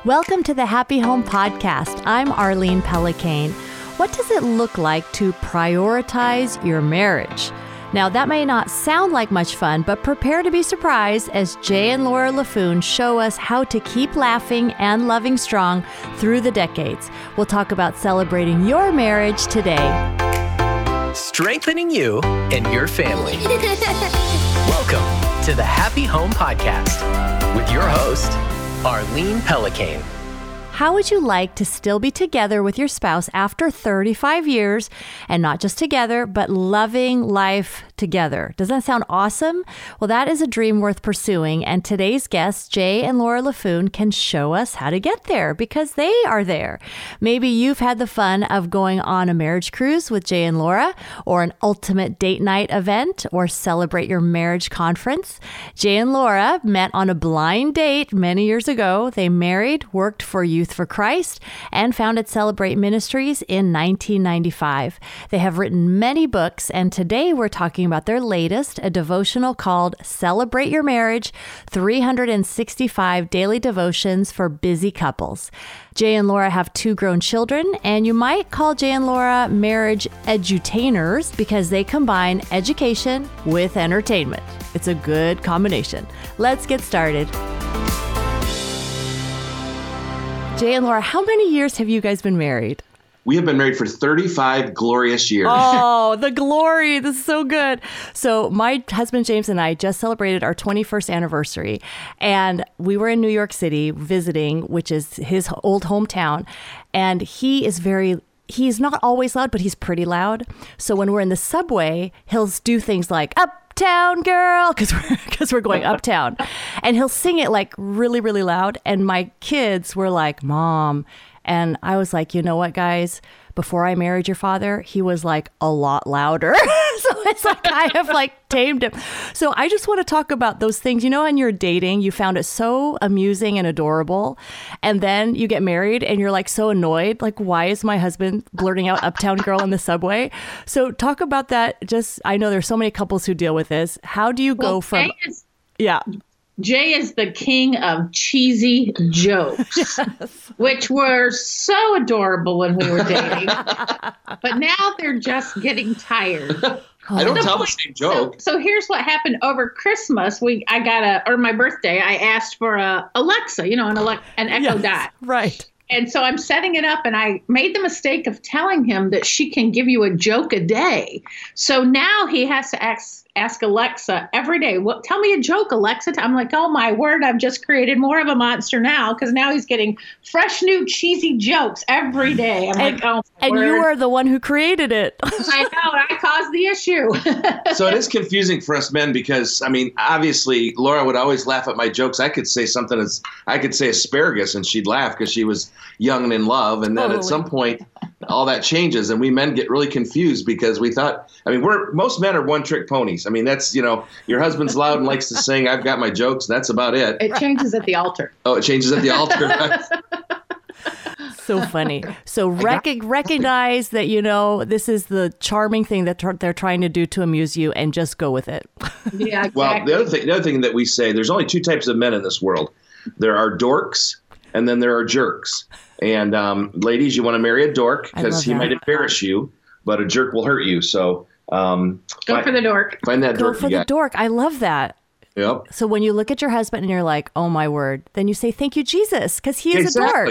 Welcome to the Happy Home Podcast. I'm Arlene Pellicane. What does it look like to prioritize your marriage? Now, that may not sound like much fun, but prepare to be surprised as Jay and Laura LaFoon show us how to keep laughing and loving strong through the decades. We'll talk about celebrating your marriage today. Strengthening you and your family. Welcome to the Happy Home Podcast with your host, Arlene Pellicane. How would you like to still be together with your spouse after 35 years and not just together, but loving life together? Does that sound awesome? Well, that is a dream worth pursuing. And today's guests, Jay and Laura LaFoon, can show us how to get there because they are there. Maybe you've had the fun of going on a marriage cruise with Jay and Laura, or an ultimate date night event, or celebrate your marriage conference. Jay and Laura met on a blind date many years ago. They married, worked for Youth for Christ, and founded Celebrate Ministries in 1995. They have written many books, and today we're talking about their latest, a devotional called Celebrate Your Marriage, 365 Daily Devotions for Busy Couples. Jay and Laura have 2 grown children, and you might call Jay and Laura marriage edutainers because they combine education with entertainment. It's a good combination. Let's get started. Jay and Laura, how many years have you guys been married? We have been married for 35 glorious years. Oh, the glory. This is so good. So my husband, James, and I just celebrated our 21st anniversary. And we were in New York City visiting, which is his old hometown. And he's not always loud, but he's pretty loud. So when we're in the subway, he'll do things like, "Uptown Girl," because we're going uptown. And he'll sing it like really, really loud. And my kids were like, "Mom." And I was like, you know what, guys? Before I married your father, he was like a lot louder. So it's like I have like tamed him. So I just want to talk about those things. You know, when you're dating, you found it so amusing and adorable. And then you get married and you're like so annoyed. Like, why is my husband blurting out "Uptown Girl" in the subway? So talk about that. I know there's so many couples who deal with this. How do you go from... Jay is the king of cheesy jokes, yes, which were so adorable when we were dating. But now they're just getting tired. I don't tell the same joke. So here's what happened over Christmas. My birthday, I asked for a Alexa, an Echo Dot. Right. And so I'm setting it up, and I made the mistake of telling him that she can give you a joke a day. So now he has to ask Alexa every day, tell me a joke, Alexa. I'm like, oh my word, I've just created more of a monster now, because now he's getting fresh, new, cheesy jokes every day. And you are the one who created it. I know, I caused the issue. So it is confusing for us men because, obviously, Laura would always laugh at my jokes. I could say asparagus and she'd laugh because she was young and in love. And then At some point, all that changes and we men get really confused because we thought, most men are one-trick ponies. That's, your husband's loud and likes to sing. I've got my jokes. That's about it. It changes at the altar. Oh, it changes at the altar. So funny. So recognize that, this is the charming thing that they're trying to do to amuse you, and just go with it. Yeah, exactly. Well, the other thing that we say, there's only 2 types of men in this world. There are dorks and then there are jerks. And ladies, you want to marry a dork because he might embarrass you, but a jerk will hurt you. So go for the dork. Find that dork. Go for the dork. I love that. Yep. So when you look at your husband and you're like, oh my word, then you say, thank you, Jesus, because he is a dork.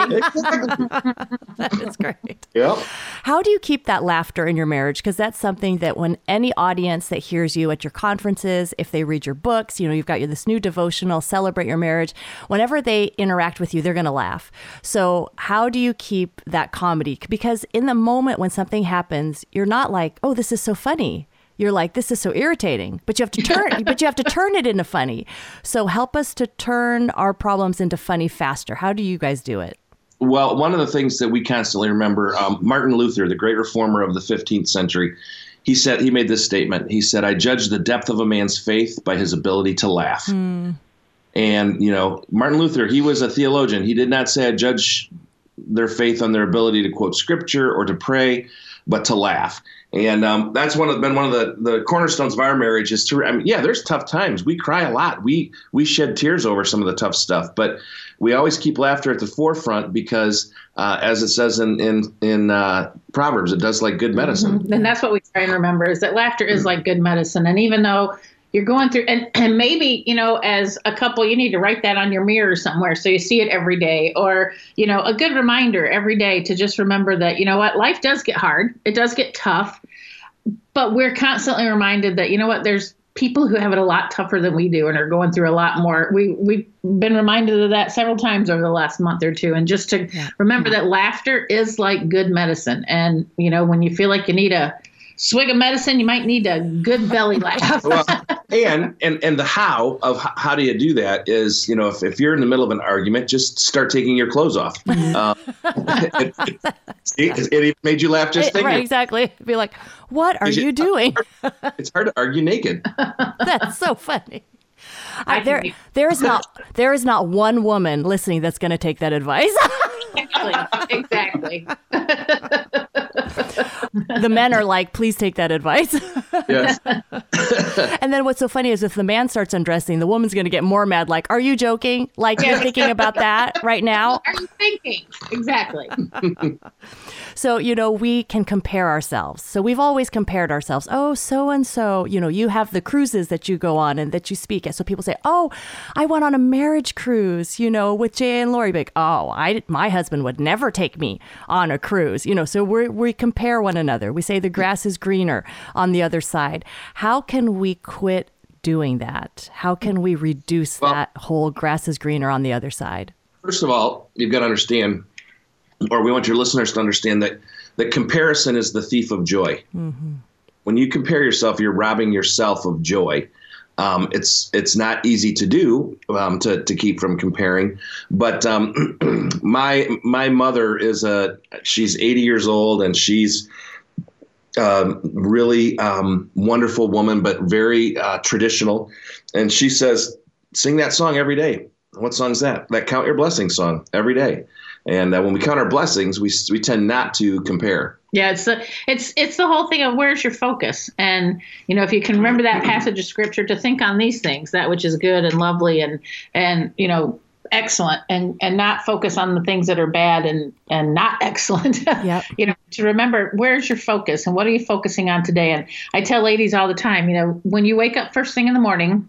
That is great. Yep. How do you keep that laughter in your marriage? Because that's something that when any audience that hears you at your conferences, if they read your books, you've got this new devotional, Celebrate Your Marriage, whenever they interact with you, they're going to laugh. So how do you keep that comedy? Because in the moment when something happens, you're not like, oh, this is so funny. You're like, this is so irritating, but you have to turn it into funny. So help us to turn our problems into funny faster. How do you guys do it? Well, one of the things that we constantly remember, Martin Luther, the great reformer of the 15th century, he made this statement. He said, I judge the depth of a man's faith by his ability to laugh. Mm. And, Martin Luther, he was a theologian. He did not say I judge their faith on their ability to quote scripture or to pray, but to laugh. And that's been one of the cornerstones of our marriage is there's tough times. We cry a lot. We shed tears over some of the tough stuff, but we always keep laughter at the forefront because, as it says in Proverbs, it does like good medicine. Mm-hmm. And that's what we try and remember is that laughter is like good medicine. And even though you're going through, and maybe, as a couple, you need to write that on your mirror somewhere so you see it every day, or, a good reminder every day to just remember that, life does get hard. It does get tough, but we're constantly reminded that, there's people who have it a lot tougher than we do and are going through a lot more. We've been reminded of that several times over the last month or two. And just to remember that laughter is like good medicine. And, when you feel like you need a swig of medicine, you might need a good belly laugh. Well, and the how do you do that is, if you're in the middle of an argument, just start taking your clothes off. It even made you laugh just thinking. Right, exactly. Be like, what are you doing? It's hard to argue naked. That's so funny. There is not one woman listening that's going to take that advice. Exactly. The men are like, please take that advice. Yes. And then what's so funny is if the man starts undressing, the woman's going to get more mad. Like, are you joking? Like, you're thinking about that right now? What are you thinking? Exactly. So, we can compare ourselves. So we've always compared ourselves. Oh, so-and-so, you have the cruises that you go on and that you speak at. So people say, oh, I went on a marriage cruise, with Jay and Lori. Like, oh, my husband would never take me on a cruise. So we compare one another. We say the grass is greener on the other side. How can we quit doing that? How can we reduce that whole grass is greener on the other side? First of all, you've got to understand, or we want your listeners to understand that comparison is the thief of joy. Mm-hmm. When you compare yourself, you're robbing yourself of joy. It's not easy to do to keep from comparing. But my mother she's 80 years old and she's really wonderful woman, but very traditional. And she says, sing that song every day. What song is that? That Count Your Blessings song every day. And when we count our blessings, we tend not to compare. Yeah, it's the whole thing of where's your focus, and if you can remember that passage of scripture to think on these things, that which is good and lovely and excellent, and not focus on the things that are bad and not excellent. Yep. To remember where's your focus and what are you focusing on today. And I tell ladies all the time, when you wake up first thing in the morning,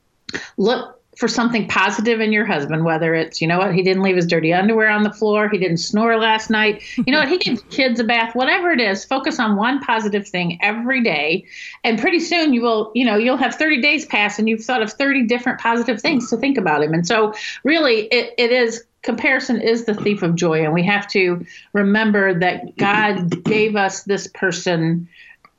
look for something positive in your husband, whether it's, he didn't leave his dirty underwear on the floor. He didn't snore last night. He gave kids a bath, whatever it is, focus on one positive thing every day. And pretty soon you'll have 30 days pass and you've thought of 30 different positive things to think about him. And so really it is, comparison is the thief of joy. And we have to remember that God gave us this person.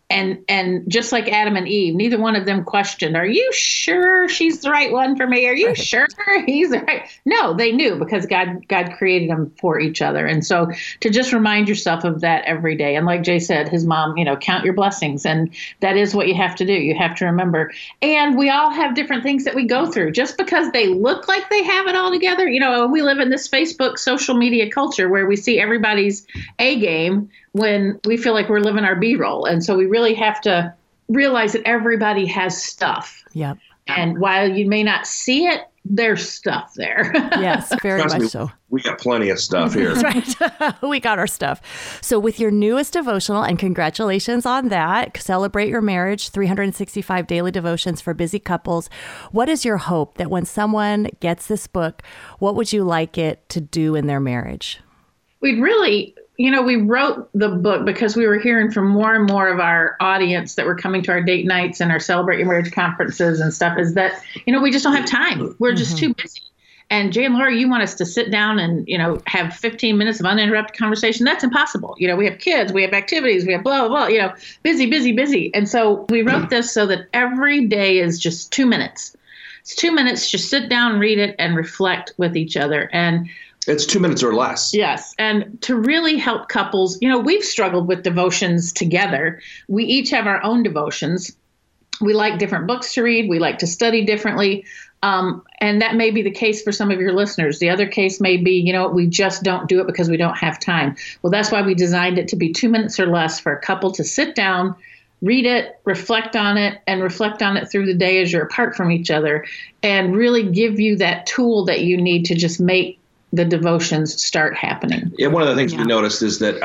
And just like Adam and Eve, neither one of them questioned, are you sure she's the right one for me? Are you sure he's the right? No, they knew because God created them for each other. And so to just remind yourself of that every day. And like Jay said, his mom, count your blessings. And that is what you have to do. You have to remember. And we all have different things that we go through. Just because they look like they have it all together, we live in this Facebook social media culture where we see everybody's A game when we feel like we're living our B-roll. And so we really have to realize that everybody has stuff. Yep. And while you may not see it, there's stuff there. Yes, very much so. We got plenty of stuff here. That's right. We got our stuff. So with your newest devotional, and congratulations on that, Celebrate Your Marriage, 365 Daily Devotions for Busy Couples. What is your hope that when someone gets this book, what would you like it to do in their marriage? We'd really... we wrote the book because we were hearing from more and more of our audience that were coming to our date nights and our Celebrate Your Marriage conferences and stuff is that, we just don't have time. We're just too busy. And Jay and Laura, you want us to sit down and, have 15 minutes of uninterrupted conversation. That's impossible. We have kids, we have activities, we have blah, blah, blah, busy. And so we wrote this so that every day is just 2 minutes. It's 2 minutes, just sit down, read it, and reflect with each other. And it's 2 minutes or less. Yes. And to really help couples, we've struggled with devotions together. We each have our own devotions. We like different books to read. We like to study differently. And that may be the case for some of your listeners. The other case may be, we just don't do it because we don't have time. Well, that's why we designed it to be 2 minutes or less for a couple to sit down, read it, reflect on it, and reflect on it through the day as you're apart from each other, and really give you that tool that you need to just make the devotions start happening. Yeah, one of the things we noticed is that,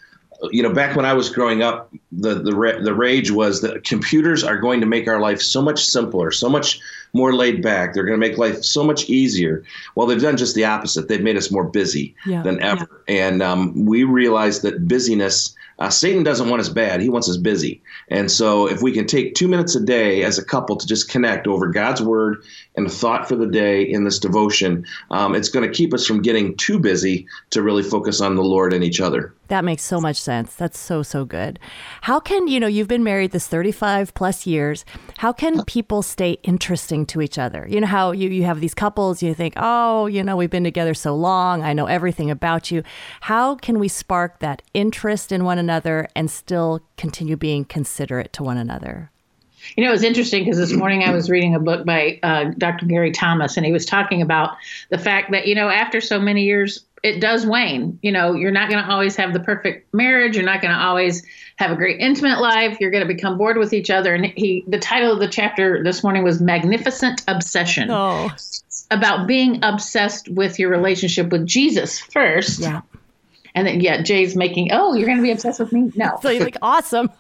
back when I was growing up, the rage was that computers are going to make our life so much simpler, so much more laid back. They're going to make life so much easier. Well, they've done just the opposite. They've made us more busy than ever. Yeah. And we realized that busyness, Satan doesn't want us bad. He wants us busy. And so if we can take 2 minutes a day as a couple to just connect over God's word and a thought for the day in this devotion, it's going to keep us from getting too busy to really focus on the Lord and each other. That makes so much sense. That's so, so good. How can, you've been married this 35 plus years. How can people stay interesting to each other? You know how you have these couples, you think, we've been together so long. I know everything about you. How can we spark that interest in one another and still continue being considerate to one another? It was interesting because this morning I was reading a book by Dr. Gary Thomas, and he was talking about the fact that, after so many years, it does wane. You're not going to always have the perfect marriage. You're not going to always have a great intimate life. You're going to become bored with each other. And the title of the chapter this morning was Magnificent Obsession. Oh. It's about being obsessed with your relationship with Jesus first. Yeah. And then, Jay's making, you're going to be obsessed with me? No. So you're like, awesome.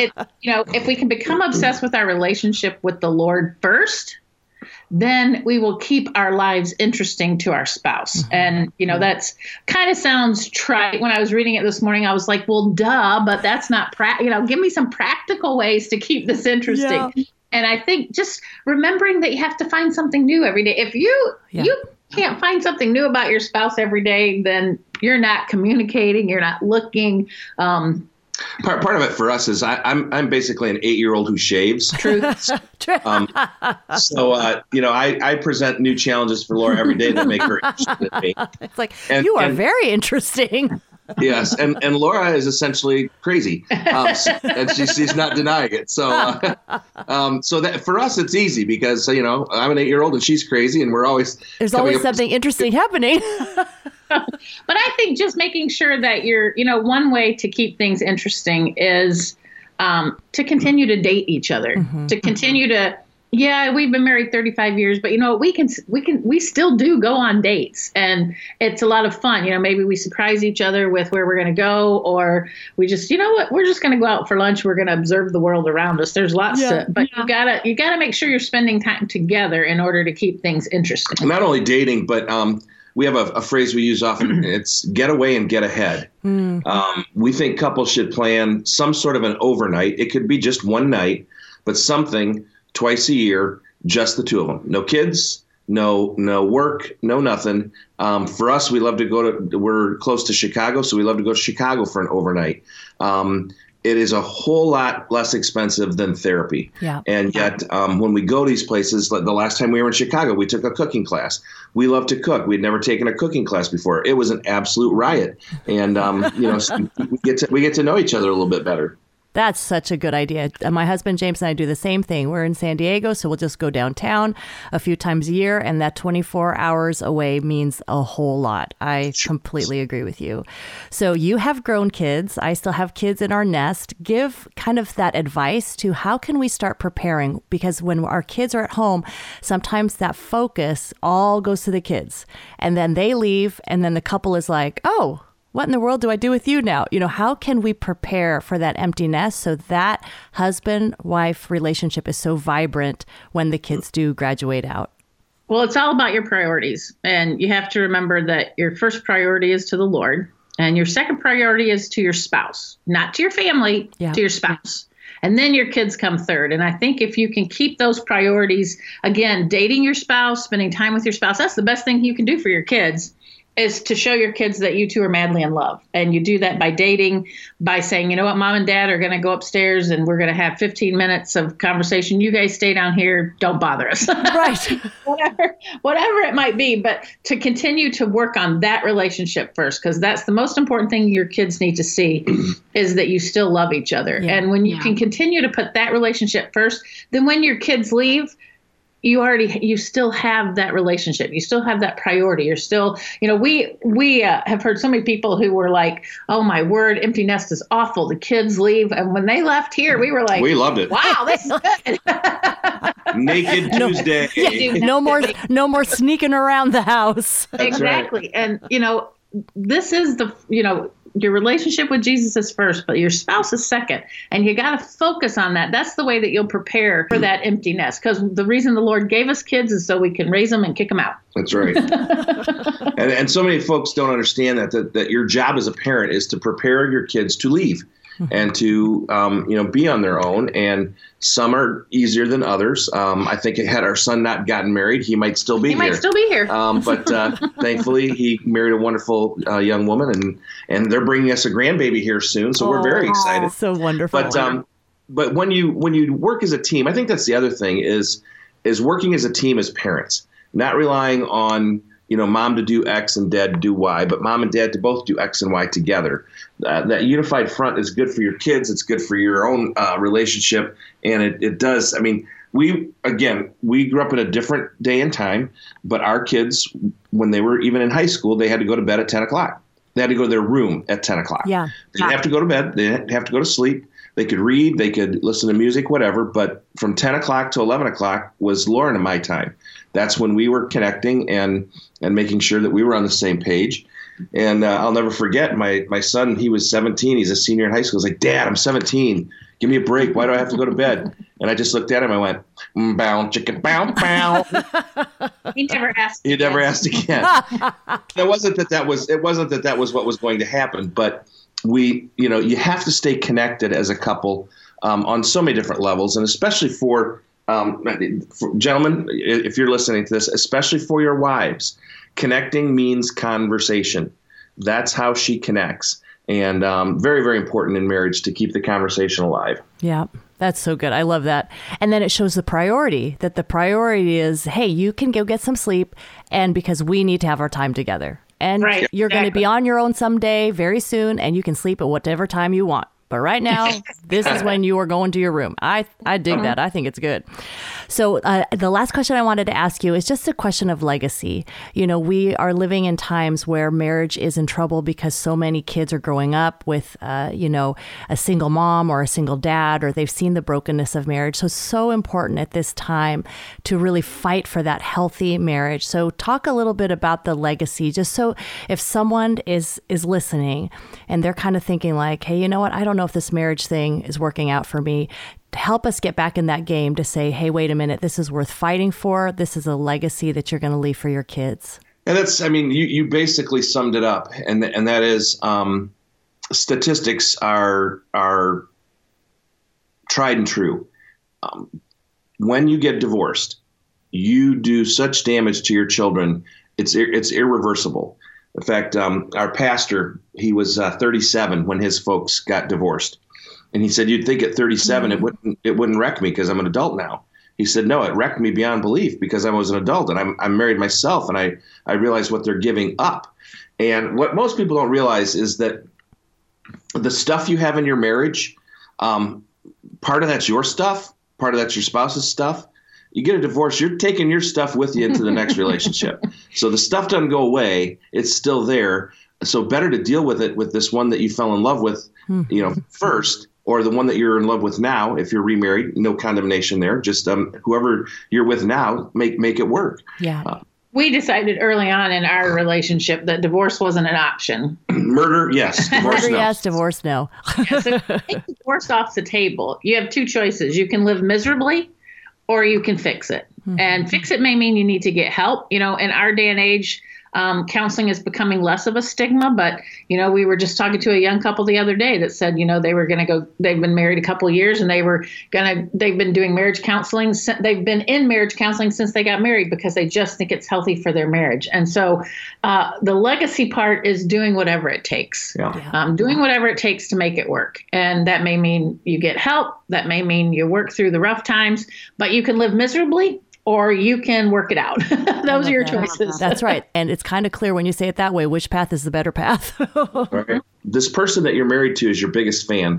If we can become obsessed with our relationship with the Lord first, then we will keep our lives interesting to our spouse. And, that's kind of sounds trite. When I was reading it this morning, I was like, well, duh, but that's not, give me some practical ways to keep this interesting. Yeah. And I think just remembering that you have to find something new every day. If you can't find something new about your spouse every day, then you're not communicating, you're not looking. Part of it for us is I'm basically an 8-year-old who shaves. True. So I present new challenges for Laura every day that make her interested in me. It's like, you are very interesting. Yes, and Laura is essentially crazy, and she's not denying it. So that for us it's easy because I'm an 8-year-old and she's crazy, and there's always something interesting happening. But I think just making sure that you're, one way to keep things interesting is to continue to date each other, to continue to. Yeah, we've been married 35 years, but we still do go on dates, and it's a lot of fun. Maybe we surprise each other with where we're going to go, or we just, we're just going to go out for lunch. We're going to observe the world around us. There's lots but you gotta make sure you're spending time together in order to keep things interesting. Not only dating, but we have a phrase we use often. It's get away and get ahead. We think couples should plan some sort of an overnight. It could be just one night, but something twice a year, just the two of them. No kids, no work, no nothing. For us, we love to we're close to Chicago, so we love to go to Chicago for an overnight. It is a whole lot less expensive than therapy. Yeah. And yet, when we go to these places, like the last time we were in Chicago, we took a cooking class. We love to cook. We'd never taken a cooking class before. It was an absolute riot. And, we get to know each other a little bit better. That's such a good idea. My husband, James, and I do the same thing. We're in San Diego, so we'll just go downtown a few times a year, and that 24 hours away means a whole lot. I completely agree with you. So you have grown kids. I still have kids in our nest. Give kind of that advice to how can we start preparing? Because when our kids are at home, sometimes that focus all goes to the kids, and then they leave, and then the couple is like, oh, what in the world do I do with you now? How can we prepare for that empty nest so that husband-wife relationship is so vibrant when the kids do graduate out? Well, it's all about your priorities. And you have to remember that your first priority is to the Lord. And your second priority is to your spouse, not to your family, to your spouse. And then your kids come third. And I think if you can keep those priorities, again, dating your spouse, spending time with your spouse, that's the best thing you can do for your kids. Is to show your kids that you two are madly in love. And you do that by dating, by saying, you know what, mom and dad are going to go upstairs and we're going to have 15 minutes of conversation. You guys stay down here. Don't bother us. Right. whatever it might be. But to continue to work on that relationship first, because that's the most important thing your kids need to see is that you still love each other. Yeah. And when you can continue to put that relationship first, then when your kids leave, you still have that relationship. You still have that priority. You're still, we have heard so many people who were like, oh my word, empty nest is awful. The kids leave. And when they left here, we were like, we loved it. Wow, this is good. Naked Tuesday. No more sneaking around the house. Exactly. Right. And, this is your relationship with Jesus is first, but your spouse is second. And you got to focus on that. That's the way that you'll prepare for that empty nest. Because the reason the Lord gave us kids is so we can raise them and kick them out. That's right. and so many folks don't understand that your job as a parent is to prepare your kids to leave and to, be on their own. And some are easier than others. I think had our son not gotten married, he might still be here. But thankfully, he married a wonderful young woman, and they're bringing us a grandbaby here soon. So we're very excited. So wonderful. But when you work as a team, I think that's the other thing is working as a team as parents, not relying on mom to do X and dad to do Y, but mom and dad to both do X and Y together. That unified front is good for your kids. It's good for your own relationship. And it does. I mean, we grew up in a different day and time, but our kids, when they were even in high school, they had to go to bed at 10 o'clock. They had to go to their room at 10 o'clock. Yeah. They didn't have to go to bed. They didn't have to go to sleep. They could read, they could listen to music, whatever. But from 10 o'clock to 11 o'clock was Lauren and my time. That's when we were connecting and making sure that we were on the same page. And I'll never forget my son, he was 17. He's a senior in high school. He's like, Dad, I'm 17. Give me a break. Why do I have to go to bed? And I just looked at him. I went, bow, chicken, bow, bow. He never asked. He never asked again. It wasn't that was what was going to happen. But you have to stay connected as a couple on so many different levels, and especially for gentlemen, if you're listening to this, especially for your wives, connecting means conversation. That's how she connects. And very, very important in marriage to keep the conversation alive. Yeah, that's so good. I love that. And then it shows the priority, that the priority is, hey, you can go get some sleep, and because we need to have our time together. And you're going to be on your own someday, very soon, and you can sleep at whatever time you want. But right now, this is when you are going to your room. I dig that. I think it's good. So the last question I wanted to ask you is just a question of legacy. We are living in times where marriage is in trouble because so many kids are growing up with, a single mom or a single dad, or they've seen the brokenness of marriage. So it's so important at this time to really fight for that healthy marriage. So talk a little bit about the legacy, just so if someone is listening and they're kind of thinking like, hey, you know what? I don't know if this marriage thing is working out for me. To help us get back in that game to say, hey, wait a minute, this is worth fighting for. This is a legacy that you're going to leave for your kids. And that's, you basically summed it up. And that is statistics are tried and true. When you get divorced, you do such damage to your children. It's irreversible. In fact, our pastor, he was 37 when his folks got divorced. And he said, you'd think at 37, it wouldn't wreck me because I'm an adult now. He said, no, it wrecked me beyond belief because I was an adult and I'm married myself, and I realized what they're giving up. And what most people don't realize is that the stuff you have in your marriage, part of that's your stuff, part of that's your spouse's stuff. You get a divorce, you're taking your stuff with you into the next relationship. So the stuff doesn't go away. It's still there. So better to deal with it with this one that you fell in love with, first, or the one that you're in love with now. If you're remarried, no condemnation there. Just whoever you're with now, make it work. Yeah. We decided early on in our relationship that divorce wasn't an option. Murder, yes. Divorce, Murder, no. yes. Divorce, no. So take divorce off the table. You have two choices. You can live miserably, or you can fix it. And fix it may mean you need to get help. In our day and age, counseling is becoming less of a stigma, but, we were just talking to a young couple the other day that said, they were going to go, they've been married a couple of years and they've been doing marriage counseling. They've been in marriage counseling since they got married because they just think it's healthy for their marriage. And so the legacy part is doing whatever it takes, doing whatever it takes to make it work. And that may mean you get help. That may mean you work through the rough times, but you can live miserably, or you can work it out. Those are your choices. That's right. And it's kind of clear when you say it that way, which path is the better path. Right. This person that you're married to is your biggest fan.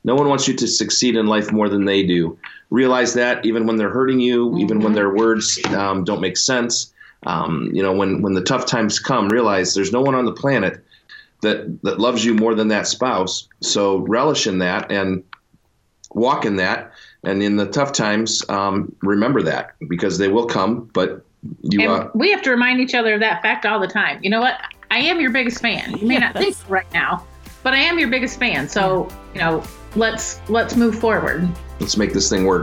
No one wants you to succeed in life more than they do. Realize that even when they're hurting you, even when their words don't make sense, when the tough times come, realize there's no one on the planet that loves you more than that spouse. So relish in that and walk in that. And in the tough times, remember that, because they will come, but we have to remind each other of that fact all the time. You know what? I am your biggest fan. You may not think so right now, but I am your biggest fan. So, let's move forward. Let's make this thing work.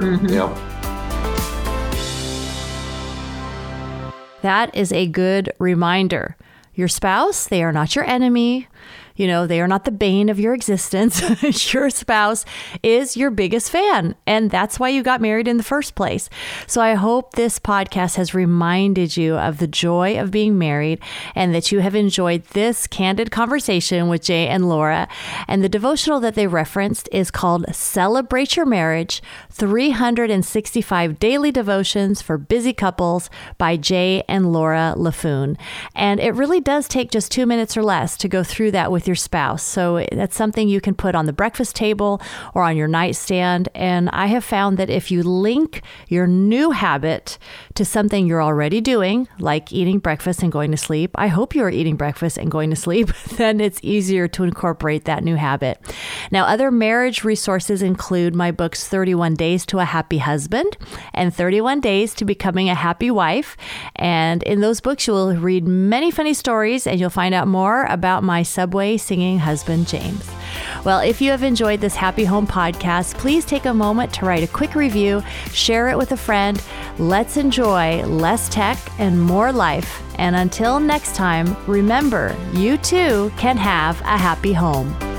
That is a good reminder. Your spouse, they are not your enemy. They are not the bane of your existence. Your spouse is your biggest fan, and that's why you got married in the first place. So I hope this podcast has reminded you of the joy of being married and that you have enjoyed this candid conversation with Jay and Laura. And the devotional that they referenced is called Celebrate Your Marriage, 365 Daily Devotions for Busy Couples by Jay and Laura LaFoon. And it really does take just 2 minutes or less to go through that with your spouse. So that's something you can put on the breakfast table or on your nightstand. And I have found that if you link your new habit to something you're already doing, like eating breakfast and going to sleep, I hope you're eating breakfast and going to sleep, then it's easier to incorporate that new habit. Now, other marriage resources include my books, 31 Days to a Happy Husband and 31 Days to Becoming a Happy Wife. And in those books, you will read many funny stories and you'll find out more about my Subway singing husband, James. Well, if you have enjoyed this Happy Home podcast, please take a moment to write a quick review, share it with a friend. Let's enjoy less tech and more life. And until next time, remember, you too can have a happy home.